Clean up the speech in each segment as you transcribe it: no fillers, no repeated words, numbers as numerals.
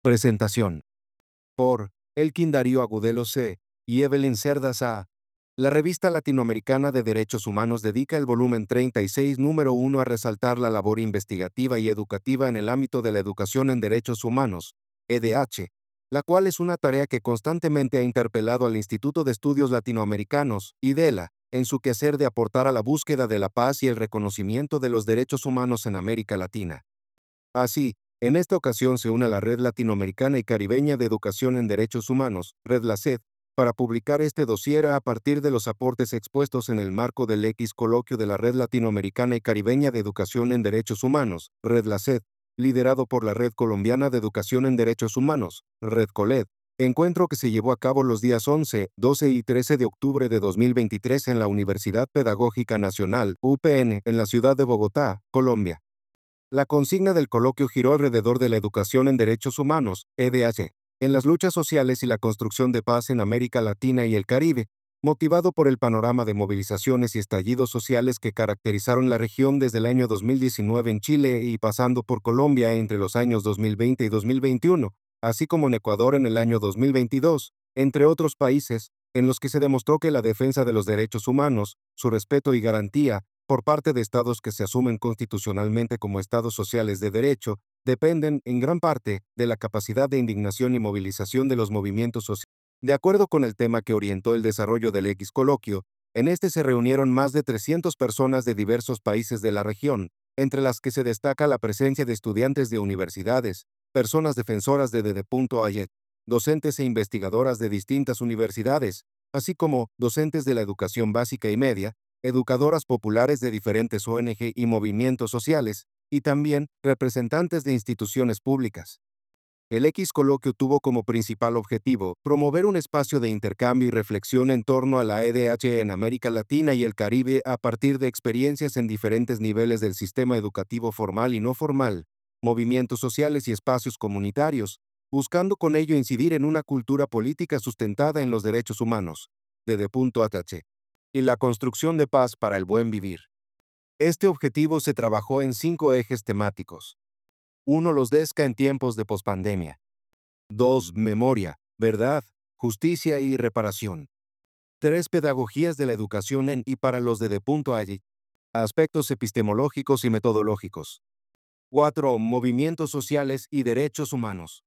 Presentación. Por Elkin Darío Agudelo C. y Evelyn Cerdas A. La revista latinoamericana de Derechos Humanos dedica el volumen 36, número 1 a resaltar la labor investigativa y educativa en el ámbito de la educación en derechos humanos, EDH, la cual es una tarea que constantemente ha interpelado al Instituto de Estudios Latinoamericanos, IDELA, en su quehacer de aportar a la búsqueda de la paz y el reconocimiento de los derechos humanos en América Latina. Así, en esta ocasión se une la Red Latinoamericana y Caribeña de Educación en Derechos Humanos, RedLaCed, para publicar este dossier a partir de los aportes expuestos en el marco del X coloquio de la Red Latinoamericana y Caribeña de Educación en Derechos Humanos, RedLaCed, liderado por la Red Colombiana de Educación en Derechos Humanos, RedColed, encuentro que se llevó a cabo los días 11, 12 y 13 de octubre de 2023 en la Universidad Pedagógica Nacional, UPN, en la ciudad de Bogotá, Colombia. La consigna del coloquio giró alrededor de la educación en derechos humanos, EDH, en las luchas sociales y la construcción de paz en América Latina y el Caribe, motivado por el panorama de movilizaciones y estallidos sociales que caracterizaron la región desde el año 2019 en Chile y pasando por Colombia entre los años 2020 y 2021, así como en Ecuador en el año 2022, entre otros países, en los que se demostró que la defensa de los derechos humanos, su respeto y garantía, por parte de estados que se asumen constitucionalmente como estados sociales de derecho, dependen, en gran parte, de la capacidad de indignación y movilización de los movimientos sociales. De acuerdo con el tema que orientó el desarrollo del X coloquio, en este se reunieron más de 300 personas de diversos países de la región, entre las que se destaca la presencia de estudiantes de universidades, personas defensoras de DD.AYET, docentes e investigadoras de distintas universidades, así como docentes de la educación básica y media, educadoras populares de diferentes ONG y movimientos sociales, y también representantes de instituciones públicas. El X coloquio tuvo como principal objetivo promover un espacio de intercambio y reflexión en torno a la EDH en América Latina y el Caribe a partir de experiencias en diferentes niveles del sistema educativo formal y no formal, movimientos sociales y espacios comunitarios, buscando con ello incidir en una cultura política sustentada en los derechos humanos, DD.ATH, y la construcción de paz para el buen vivir. Este objetivo se trabajó en 5 ejes temáticos. 1. Los DESCA en tiempos de pospandemia. 2. Memoria, verdad, justicia y reparación. 3. Pedagogías de la educación en y para los de D.AY. Aspectos epistemológicos y metodológicos. 4. Movimientos sociales y derechos humanos.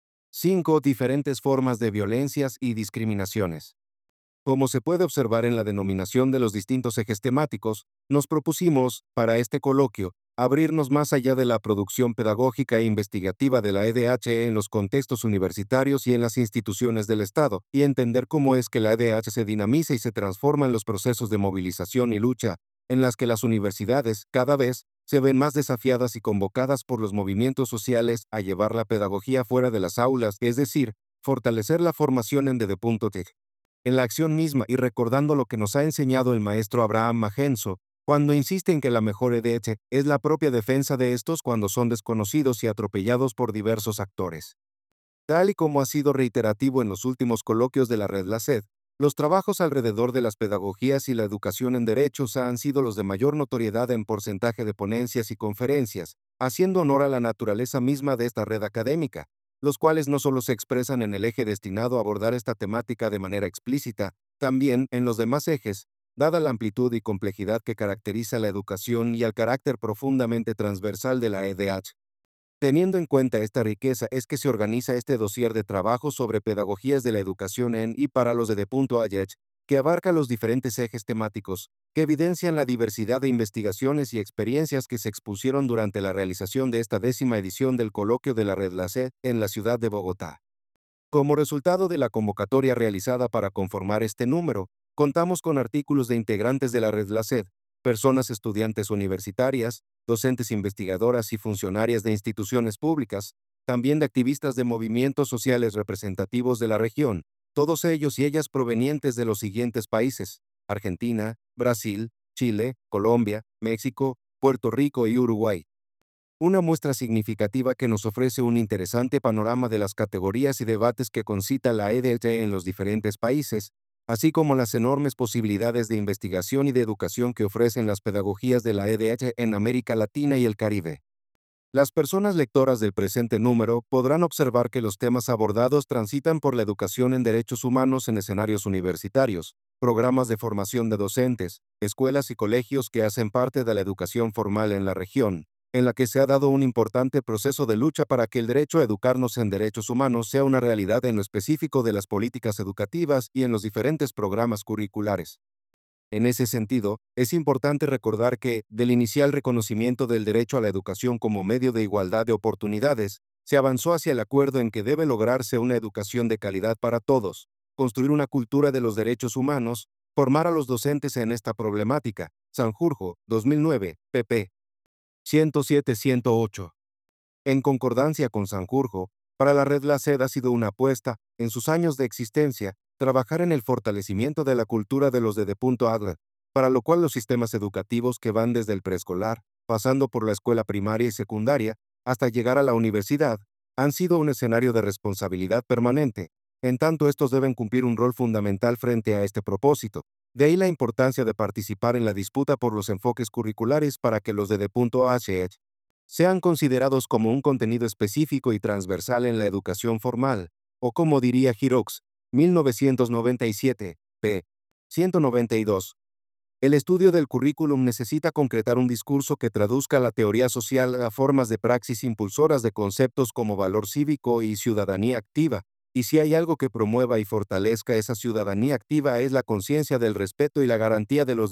5. Diferentes formas de violencias y discriminaciones. Como se puede observar en la denominación de los distintos ejes temáticos, nos propusimos, para este coloquio, abrirnos más allá de la producción pedagógica e investigativa de la EDH en los contextos universitarios y en las instituciones del Estado, y entender cómo es que la EDH se dinamiza y se transforma en los procesos de movilización y lucha, en las que las universidades, cada vez, se ven más desafiadas y convocadas por los movimientos sociales a llevar la pedagogía fuera de las aulas, es decir, fortalecer la formación en DD.TEC. En la acción misma y recordando lo que nos ha enseñado el maestro Abraham Magenzo, cuando insiste en que la mejor EDH es la propia defensa de estos cuando son desconocidos y atropellados por diversos actores. Tal y como ha sido reiterativo en los últimos coloquios de la RedLaCed, los trabajos alrededor de las pedagogías y la educación en derechos han sido los de mayor notoriedad en porcentaje de ponencias y conferencias, haciendo honor a la naturaleza misma de esta red académica, los cuales no solo se expresan en el eje destinado a abordar esta temática de manera explícita, también en los demás ejes, dada la amplitud y complejidad que caracteriza la educación y el carácter profundamente transversal de la EDH. Teniendo en cuenta esta riqueza es que se organiza este dossier de trabajo sobre pedagogías de la educación en y para los de D.AYET, que abarca los diferentes ejes temáticos, que evidencian la diversidad de investigaciones y experiencias que se expusieron durante la realización de esta 10ª edición del coloquio de la RedLaCed en la ciudad de Bogotá. Como resultado de la convocatoria realizada para conformar este número, contamos con artículos de integrantes de la RedLaCed, personas estudiantes universitarias, docentes investigadoras y funcionarias de instituciones públicas, también de activistas de movimientos sociales representativos de la región, todos ellos y ellas provenientes de los siguientes países: Argentina, Brasil, Chile, Colombia, México, Puerto Rico y Uruguay. Una muestra significativa que nos ofrece un interesante panorama de las categorías y debates que concita la EDH en los diferentes países, así como las enormes posibilidades de investigación y de educación que ofrecen las pedagogías de la EDH en América Latina y el Caribe. Las personas lectoras del presente número podrán observar que los temas abordados transitan por la educación en derechos humanos en escenarios universitarios, programas de formación de docentes, escuelas y colegios que hacen parte de la educación formal en la región, en la que se ha dado un importante proceso de lucha para que el derecho a educarnos en derechos humanos sea una realidad en lo específico de las políticas educativas y en los diferentes programas curriculares. En ese sentido, es importante recordar que, del inicial reconocimiento del derecho a la educación como medio de igualdad de oportunidades, se avanzó hacia el acuerdo en que debe lograrse una educación de calidad para todos, construir una cultura de los derechos humanos, formar a los docentes en esta problemática. Sanjurjo, 2009, pp. 107-108. En concordancia con Sanjurjo, para la Red La SED ha sido una apuesta, en sus años de existencia, trabajar en el fortalecimiento de la cultura de los de para lo cual los sistemas educativos que van desde el preescolar, pasando por la escuela primaria y secundaria, hasta llegar a la universidad, han sido un escenario de responsabilidad permanente, en tanto estos deben cumplir un rol fundamental frente a este propósito. De ahí la importancia de participar en la disputa por los enfoques curriculares para que los de sean considerados como un contenido específico y transversal en la educación formal, o como diría Giroux, 1997, p. 192. El estudio del currículum necesita concretar un discurso que traduzca la teoría social a formas de praxis impulsoras de conceptos como valor cívico y ciudadanía activa, y si hay algo que promueva y fortalezca esa ciudadanía activa es la conciencia del respeto y la garantía de los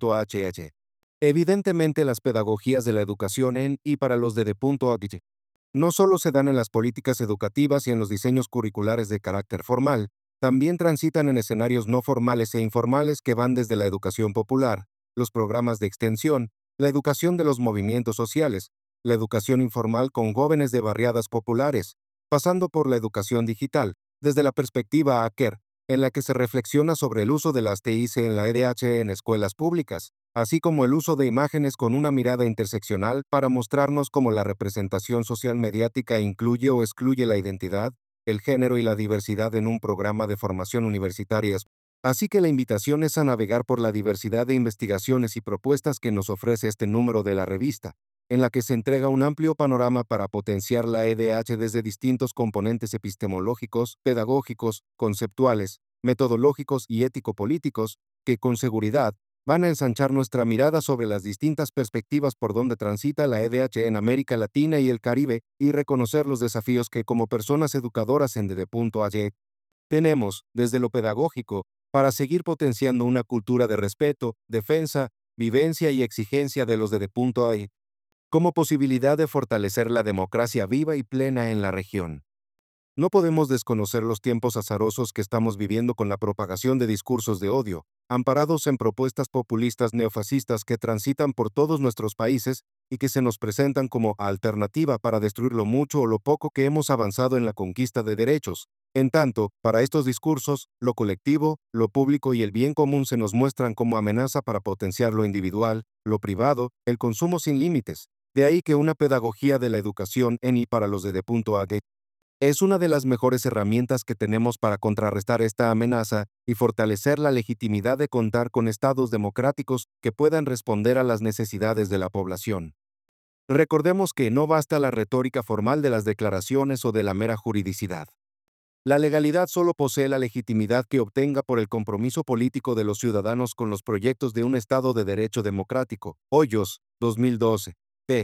de. Evidentemente, las pedagogías de la educación en y para los de no solo se dan en las políticas educativas y en los diseños curriculares de carácter formal, también transitan en escenarios no formales e informales que van desde la educación popular, los programas de extensión, la educación de los movimientos sociales, la educación informal con jóvenes de barriadas populares, pasando por la educación digital, desde la perspectiva Aker, en la que se reflexiona sobre el uso de las TIC en la EDH en escuelas públicas, así como el uso de imágenes con una mirada interseccional para mostrarnos cómo la representación social mediática incluye o excluye la identidad, el género y la diversidad en un programa de formación universitaria. Así que la invitación es a navegar por la diversidad de investigaciones y propuestas que nos ofrece este número de la revista, en la que se entrega un amplio panorama para potenciar la EDH desde distintos componentes epistemológicos, pedagógicos, conceptuales, metodológicos y ético-políticos, que con seguridad van a ensanchar nuestra mirada sobre las distintas perspectivas por donde transita la EDH en América Latina y el Caribe y reconocer los desafíos que como personas educadoras en DD.AY tenemos, desde lo pedagógico, para seguir potenciando una cultura de respeto, defensa, vivencia y exigencia de los DD.AY, como posibilidad de fortalecer la democracia viva y plena en la región. No podemos desconocer los tiempos azarosos que estamos viviendo con la propagación de discursos de odio, amparados en propuestas populistas neofascistas que transitan por todos nuestros países y que se nos presentan como alternativa para destruir lo mucho o lo poco que hemos avanzado en la conquista de derechos. En tanto, para estos discursos, lo colectivo, lo público y el bien común se nos muestran como amenaza para potenciar lo individual, lo privado, el consumo sin límites. De ahí que una pedagogía de la educación en y para los de. Es una de las mejores herramientas que tenemos para contrarrestar esta amenaza y fortalecer la legitimidad de contar con estados democráticos que puedan responder a las necesidades de la población. Recordemos que no basta la retórica formal de las declaraciones o de la mera juridicidad. La legalidad solo posee la legitimidad que obtenga por el compromiso político de los ciudadanos con los proyectos de un Estado de Derecho democrático. Hoyos, 2012. P.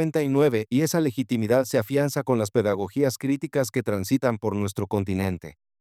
59, y esa legitimidad se afianza con las pedagogías críticas que transitan por nuestro continente.